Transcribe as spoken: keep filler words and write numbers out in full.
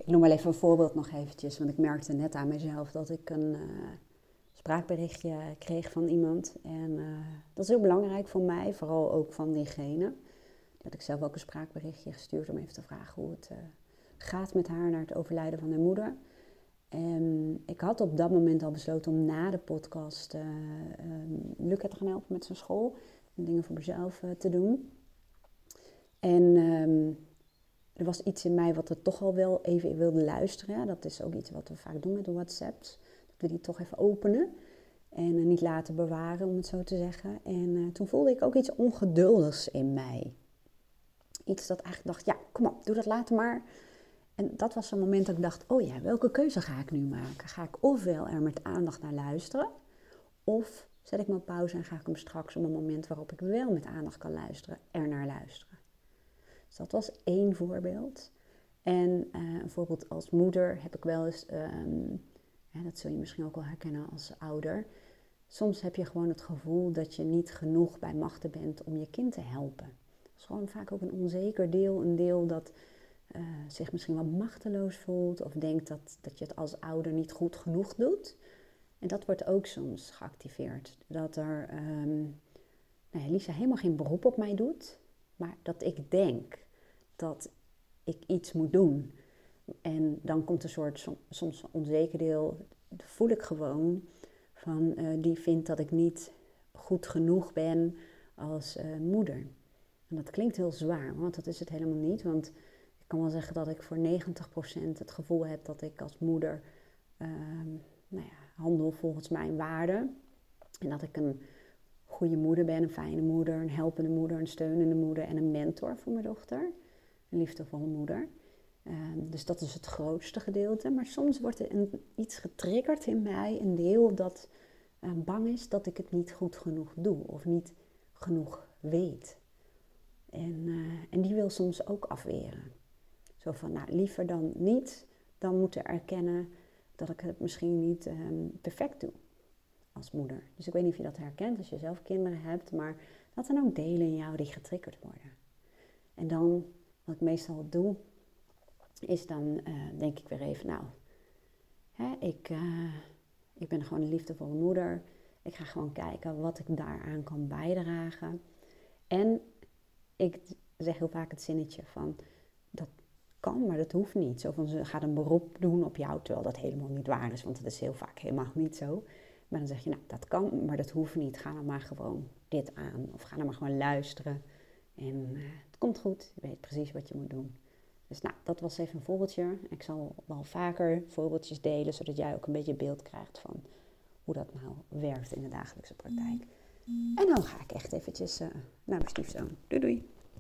Ik noem wel even een voorbeeld nog eventjes, want ik merkte net aan mezelf dat ik een uh, spraakberichtje kreeg van iemand. En uh, dat is heel belangrijk voor mij, vooral ook van diegene. Die had ik zelf ook een spraakberichtje gestuurd om even te vragen hoe het uh, gaat met haar naar het overlijden van haar moeder. En ik had op dat moment al besloten om na de podcast uh, uh, Luca te gaan helpen met zijn school. En dingen voor mezelf uh, te doen. En um, er was iets in mij wat er toch al wel even wilde luisteren. Dat is ook iets wat we vaak doen met de WhatsApps. Dat we die toch even openen. En uh, niet laten bewaren, om het zo te zeggen. En uh, toen voelde ik ook iets ongeduldigs in mij. Iets dat eigenlijk dacht, ja, kom op, doe dat later maar. En dat was zo'n moment dat ik dacht, oh ja, welke keuze ga ik nu maken? Ga ik ofwel er met aandacht naar luisteren, of zet ik me op pauze en ga ik hem straks op een moment waarop ik wel met aandacht kan luisteren, er naar luisteren. Dus dat was één voorbeeld. En uh, een voorbeeld als moeder heb ik wel eens, um, ja, dat zul je misschien ook wel herkennen als ouder. Soms heb je gewoon het gevoel dat je niet genoeg bij machten bent om je kind te helpen. Dat is gewoon vaak ook een onzeker deel, een deel dat uh, zich misschien wat machteloos voelt of denkt dat, dat je het als ouder niet goed genoeg doet. En dat wordt ook soms geactiveerd. Dat er, um, nou ja, Lisa helemaal geen beroep op mij doet, maar dat ik denk dat ik iets moet doen. En dan komt een soort soms een onzeker deel, dat voel ik gewoon, van uh, die vindt dat ik niet goed genoeg ben als uh, moeder. En dat klinkt heel zwaar, want dat is het helemaal niet. Want ik kan wel zeggen dat ik voor negentig procent het gevoel heb dat ik als moeder uh, nou ja, handel volgens mijn waarden. En dat ik een goede moeder ben, een fijne moeder, een helpende moeder, een steunende moeder en een mentor voor mijn dochter. Een liefdevolle moeder. Uh, dus dat is het grootste gedeelte. Maar soms wordt er een, iets getriggerd in mij, een deel dat uh, bang is dat ik het niet goed genoeg doe of niet genoeg weet. En, uh, en die wil soms ook afweren. Zo van, nou, liever dan niet, dan moeten erkennen dat ik het misschien niet um, perfect doe als moeder. Dus ik weet niet of je dat herkent als je zelf kinderen hebt, maar dat er ook delen in jou die getriggerd worden. En dan, wat ik meestal doe, is dan uh, denk ik weer even, nou, hè, ik, uh, ik ben gewoon een liefdevolle moeder. Ik ga gewoon kijken wat ik daaraan kan bijdragen. En ik zeg heel vaak het zinnetje van, dat kan, maar dat hoeft niet. Zo van, ze gaat een beroep doen op jou, terwijl dat helemaal niet waar is, want dat is heel vaak helemaal niet zo. Maar dan zeg je, nou, dat kan, maar dat hoeft niet. Ga dan maar gewoon dit aan. Of ga dan maar gewoon luisteren. En uh, het komt goed. Je weet precies wat je moet doen. Dus nou, dat was even een voorbeeldje. Ik zal wel vaker voorbeeldjes delen, zodat jij ook een beetje beeld krijgt van hoe dat nou werkt in de dagelijkse praktijk. En dan ga ik echt eventjes uh, naar mijn stiefzoon. Doei doei.